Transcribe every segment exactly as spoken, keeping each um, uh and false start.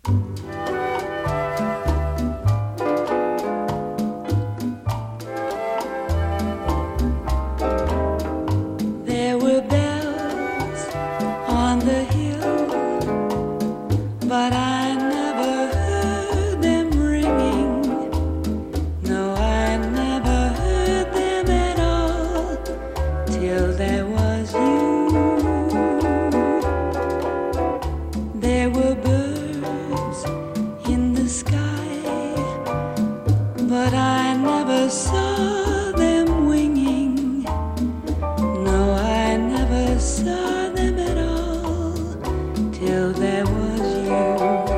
There were bells on the hill, but I never heard them ringing. No, I never heard them at all till there was you. There were birds in the sky, but I never saw them winging. No, I never saw them at all till there was you.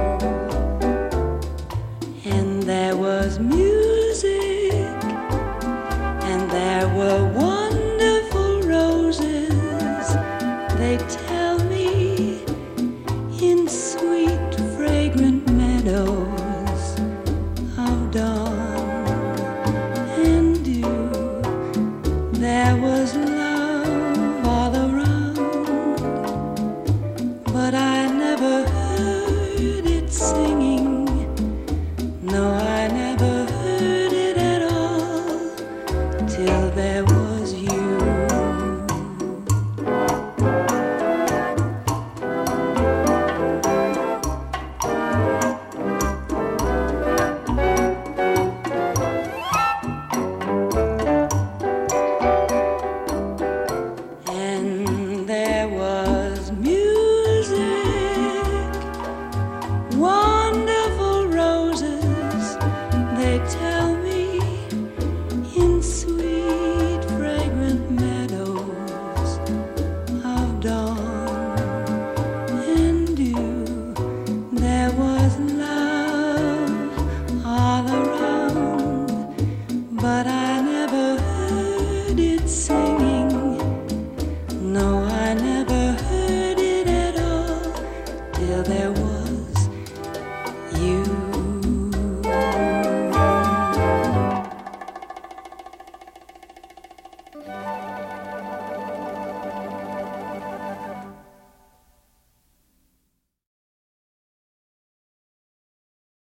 And there was music, and there were wonderful roses. They tell me in sweet, fragrant meadows of dawn and dew. There was love all around, but I never heard it singing. No, I never heard it at all till there was you. And there was music. One